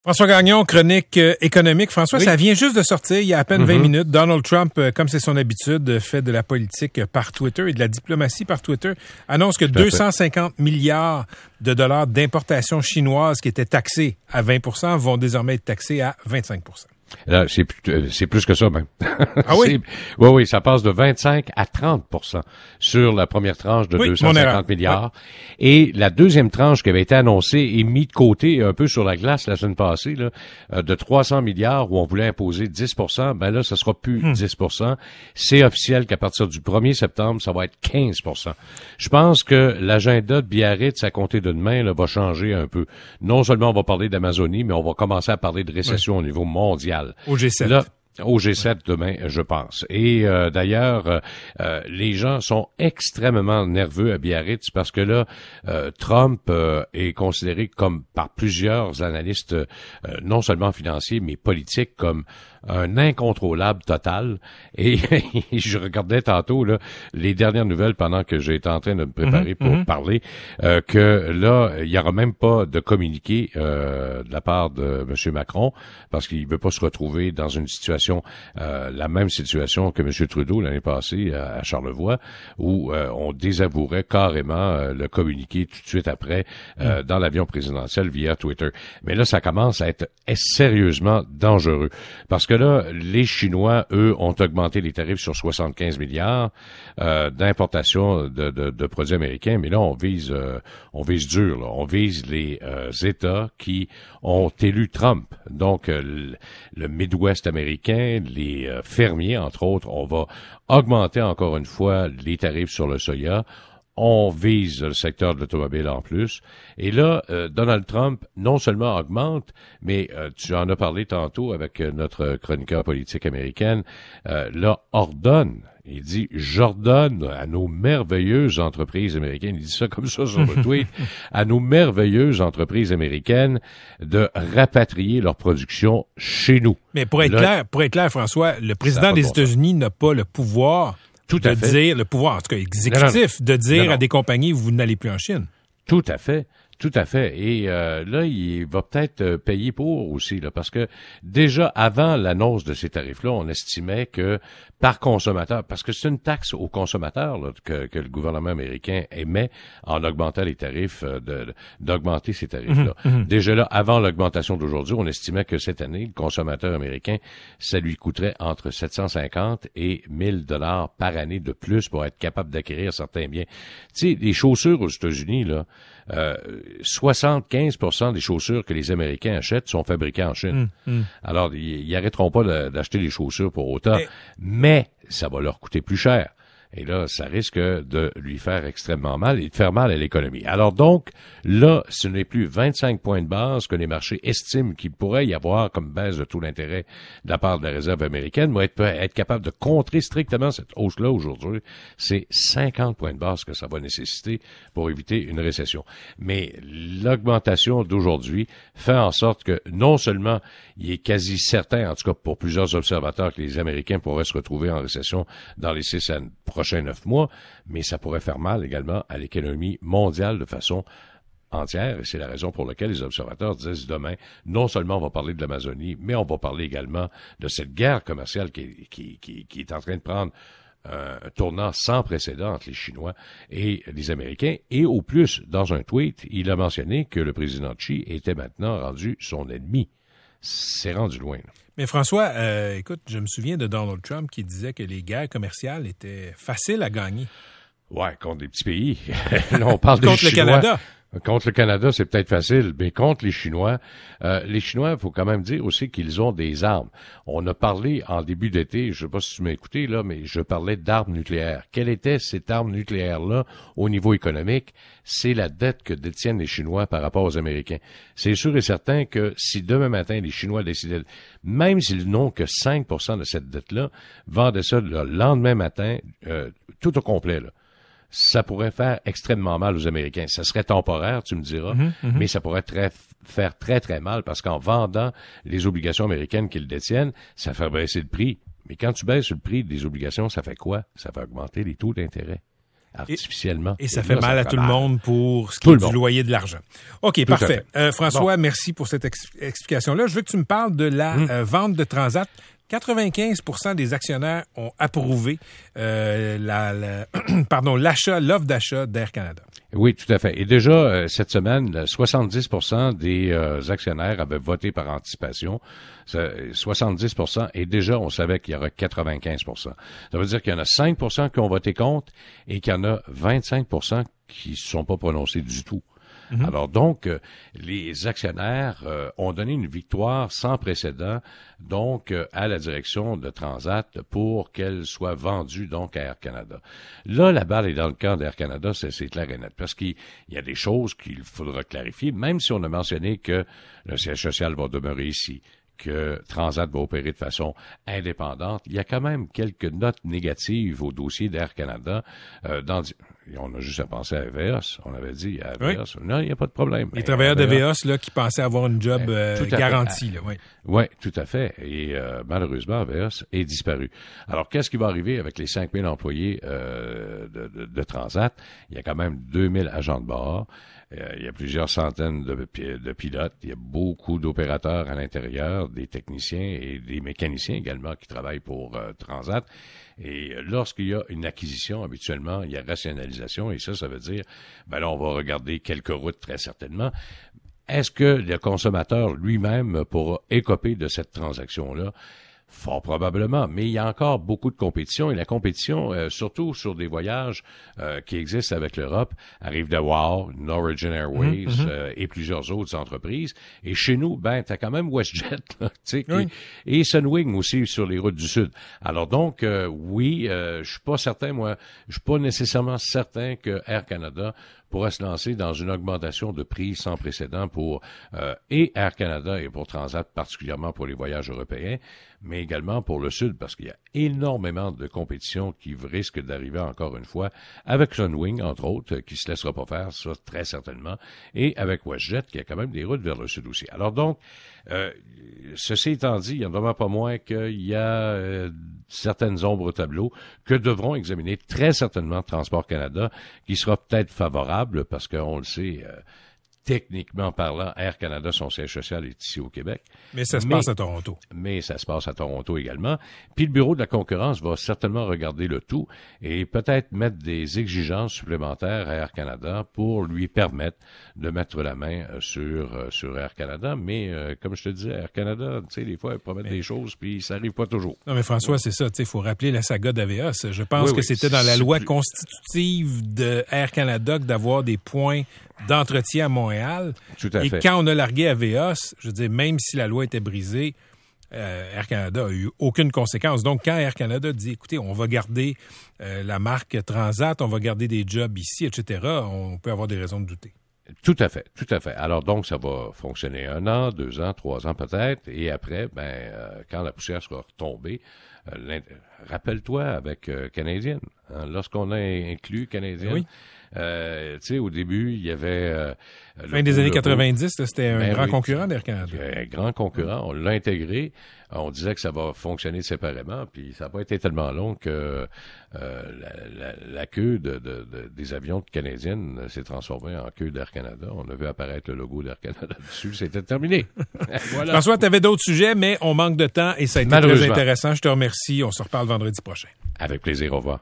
François Gagnon, chronique économique. François, oui. Ça vient juste de sortir il y a à peine 20 minutes. Donald Trump, comme c'est son habitude, fait de la politique par Twitter et de la diplomatie par Twitter. Annonce que 250 milliards de dollars d'importations chinoises qui étaient taxées à 20% vont désormais être taxées à 25%. Là, c'est plus que ça, même. Ah oui? Oui, ça passe de 25 à 30% sur la première tranche de 250 milliards. Oui. Et la deuxième tranche qui avait été annoncée et mise de côté un peu sur la glace la semaine passée, là, de 300 milliards où on voulait imposer 10%, ben là, ça sera plus 10%. C'est officiel qu'à partir du 1er septembre, ça va être 15%. Je pense que l'agenda de Biarritz à compter de demain, là, va changer un peu. Non seulement on va parler d'Amazonie, mais on va commencer à parler de récession au niveau mondial. Au G7. Là, au G7 demain, je pense. Et d'ailleurs, les gens sont extrêmement nerveux à Biarritz parce que là, Trump est considéré comme par plusieurs analystes, non seulement financiers, mais politiques, comme un incontrôlable total. Et je regardais tantôt là les dernières nouvelles pendant que j'étais en train de me préparer pour parler, que là, il y aura même pas de communiqué de la part de M. Macron, parce qu'il veut pas se retrouver dans une situation, la même situation que M. Trudeau l'année passée à Charlevoix, où on désavouerait carrément le communiqué tout de suite après dans l'avion présidentiel via Twitter. Mais là, ça commence à être sérieusement dangereux, parce que là, les Chinois, eux, ont augmenté les tarifs sur 75 milliards d'importation de produits américains, mais là, on vise dur, là. On vise les États qui ont élu Trump. Donc, le Midwest américain, les fermiers, entre autres, on va augmenter encore une fois les tarifs sur le soya. On vise le secteur de l'automobile en plus. Et là, Donald Trump, non seulement augmente, mais tu en as parlé tantôt avec notre chroniqueur politique américaine, là, ordonne. Il dit, j'ordonne à nos merveilleuses entreprises américaines, il dit ça comme ça sur le tweet, à nos merveilleuses entreprises américaines de rapatrier leur production chez nous. Mais pour être clair, François, le président des États-Unis n'a pas le pouvoir dire, le pouvoir, en tout cas exécutif, de dire à des compagnies, vous n'allez plus en Chine. Tout à fait. Tout à fait. Et là, il va peut-être payer pour aussi, là, parce que déjà avant l'annonce de ces tarifs-là, on estimait que par consommateur, parce que c'est une taxe aux consommateurs là, que le gouvernement américain émet en augmentant les tarifs, d'augmenter ces tarifs-là. Déjà là, avant l'augmentation d'aujourd'hui, on estimait que cette année, le consommateur américain, ça lui coûterait entre 750 et 1000 $ par année de plus pour être capable d'acquérir certains biens. Tu sais, les chaussures aux États-Unis, là, 75% des chaussures que les Américains achètent sont fabriquées en Chine. Alors, ils arrêteront pas d'acheter les chaussures pour autant, mais ça va leur coûter plus cher. Et là, ça risque de lui faire extrêmement mal et de faire mal à l'économie. Alors donc, là, ce n'est plus 25 points de base que les marchés estiment qu'il pourrait y avoir comme baisse de taux d'intérêt de la part de la Réserve américaine, mais être capable de contrer strictement cette hausse-là aujourd'hui, c'est 50 points de base que ça va nécessiter pour éviter une récession. Mais l'augmentation d'aujourd'hui fait en sorte que non seulement il est quasi certain, en tout cas pour plusieurs observateurs, que les Américains pourraient se retrouver en récession dans les 6 prochains 9 mois, mais ça pourrait faire mal également à l'économie mondiale de façon entière, et c'est la raison pour laquelle les observateurs disent demain, non seulement on va parler de l'Amazonie, mais on va parler également de cette guerre commerciale qui est en train de prendre un tournant sans précédent entre les Chinois et les Américains. Et au plus, dans un tweet, il a mentionné que le président Xi était maintenant rendu son ennemi. C'est rendu loin, là. Mais François, écoute, je me souviens de Donald Trump qui disait que les guerres commerciales étaient faciles à gagner. Ouais, contre des petits pays. Là, on parle des Contre le Canada. Contre le Canada, c'est peut-être facile, mais contre les Chinois, il faut quand même dire aussi qu'ils ont des armes. On a parlé en début d'été, je sais pas si tu m'as écouté là, mais je parlais d'armes nucléaires. Quelle était cette arme nucléaire-là au niveau économique? C'est la dette que détiennent les Chinois par rapport aux Américains. C'est sûr et certain que si demain matin les Chinois décidaient, même s'ils n'ont que 5% de cette dette-là, vendaient ça le lendemain matin, tout au complet, là, ça pourrait faire extrêmement mal aux Américains. Ça serait temporaire, tu me diras, mais ça pourrait faire très, très mal parce qu'en vendant les obligations américaines qu'ils détiennent, ça fait baisser le prix. Mais quand tu baisses le prix des obligations, ça fait quoi? Ça fait augmenter les taux d'intérêt. artificiellement. Et ça fait mal à tout le monde pour ce qui est du loyer de l'argent. OK, parfait. François, merci pour cette explication-là. Je veux que tu me parles de la vente de Transat. 95% des actionnaires ont approuvé l'offre d'achat d'Air Canada. Oui, tout à fait. Et déjà, cette semaine, 70% des actionnaires avaient voté par anticipation. 70%, et déjà, on savait qu'il y aurait 95%. Ça veut dire qu'il y en a 5% qui ont voté contre et qu'il y en a 25% qui ne se sont pas prononcés du tout. Mm-hmm. Alors donc, les actionnaires ont donné une victoire sans précédent donc à la direction de Transat pour qu'elle soit vendue donc à Air Canada. Là, la balle est dans le camp d'Air Canada, c'est clair et net, parce qu'il y a des choses qu'il faudra clarifier, même si on a mentionné que le siège social va demeurer ici, que Transat va opérer de façon indépendante. Il y a quand même quelques notes négatives au dossier d'Air Canada. On a juste à penser à Aveos. On avait dit à Aveos, non, il n'y a pas de problème. Les travailleurs d'Aveos là, qui pensaient avoir une job garantie. Oui, tout à fait. Et malheureusement, Aveos est disparu. Alors, qu'est-ce qui va arriver avec les 5000 employés de Transat? Il y a quand même 2000 agents de bord. Il y a plusieurs centaines de pilotes. Il y a beaucoup d'opérateurs à l'intérieur, des techniciens et des mécaniciens également qui travaillent pour Transat. Et lorsqu'il y a une acquisition, habituellement, il y a rationalisation. Et ça veut dire, là, on va regarder quelques routes très certainement. Est-ce que le consommateur lui-même pourra écoper de cette transaction-là? Fort probablement, mais il y a encore beaucoup de compétition et la compétition, surtout sur des voyages qui existent avec l'Europe, arrive de WOW, Norwegian Airways et plusieurs autres entreprises. Et chez nous, t'as quand même WestJet, là, tu sais, et Sunwing aussi sur les routes du Sud. Alors donc, oui, je suis pas certain, moi, je suis pas nécessairement certain que Air Canada pourrait se lancer dans une augmentation de prix sans précédent pour et Air Canada et pour Transat, particulièrement pour les voyages européens, mais également pour le Sud, parce qu'il y a énormément de compétition qui risque d'arriver encore une fois, avec Sunwing, entre autres, qui se laissera pas faire, ça, très certainement, et avec WestJet, qui a quand même des routes vers le Sud aussi. Alors donc, ceci étant dit, il n'y en a pas moins qu'il y a certaines ombres au tableau que devront examiner très certainement Transport Canada, qui sera peut-être favorable, parce qu'on le sait, techniquement parlant, Air Canada, son siège social est ici au Québec. Mais ça se passe à Toronto. Mais ça se passe à Toronto également. Puis le Bureau de la concurrence va certainement regarder le tout et peut-être mettre des exigences supplémentaires à Air Canada pour lui permettre de mettre la main sur Air Canada. Mais comme je te disais, Air Canada, tu sais, des fois, ils promettent des choses puis ça n'arrive pas toujours. Non, mais François, c'est ça. Tu sais, il faut rappeler la saga d'Aveos. Je pense que c'était dans la loi constitutive de Air Canada d'avoir des points d'entretien à Montréal. Tout à fait. Et quand on a largué Aveos, je veux dire, même si la loi était brisée, Air Canada a eu aucune conséquence. Donc, quand Air Canada dit, écoutez, on va garder la marque Transat, on va garder des jobs ici, etc., on peut avoir des raisons de douter. Tout à fait, tout à fait. Alors donc, ça va fonctionner 1 an, 2 ans, 3 ans peut-être, et après, quand la poussière sera retombée, rappelle-toi avec Canadian, hein, lorsqu'on a inclus Canadian, tu sais, au début, il y avait... fin des années 90, là, c'était un grand concurrent d'Air Canada. Un grand concurrent, on l'a intégré, on disait que ça va fonctionner séparément, puis ça n'a pas été tellement long que la queue des avions de Canadienne s'est transformée en queue d'Air Canada. On a vu apparaître le logo d'Air Canada dessus, c'était terminé. Voilà. François, tu avais d'autres sujets, mais on manque de temps et ça a été très intéressant. Je te remercie. On se reparle vendredi prochain. Avec plaisir, au revoir.